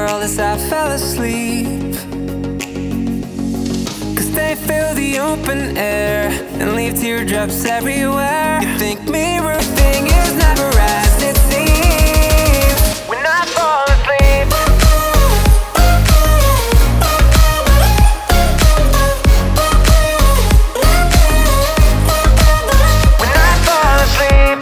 world as I fell asleep. Cause they fill the open air and leave teardrops everywhere. You think me roofing is never as it seems. When I fall asleep, when I fall asleep,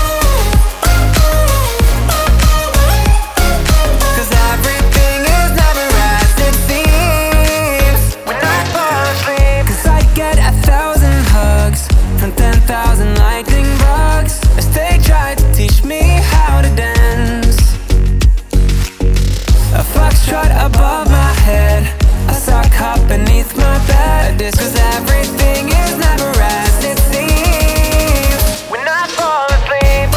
cause everything is never as it seems. When I fall asleep, cause I get 1,000 hugs from 10,000 lightning bugs as they try to teach me how to dance. A foxtrot above my head, a sock hop beneath my bed. Cause everything is never as it seems. When I fall asleep,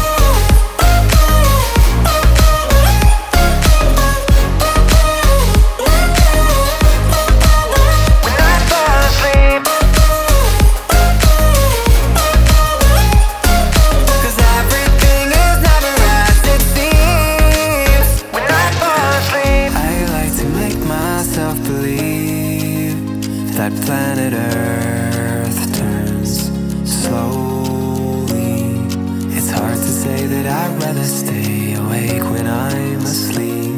when I fall asleep, cause everything is never as it seems. When I fall asleep, I like to make myself believe that planet Earth turns slowly. It's hard to say that I'd rather stay awake when I'm asleep.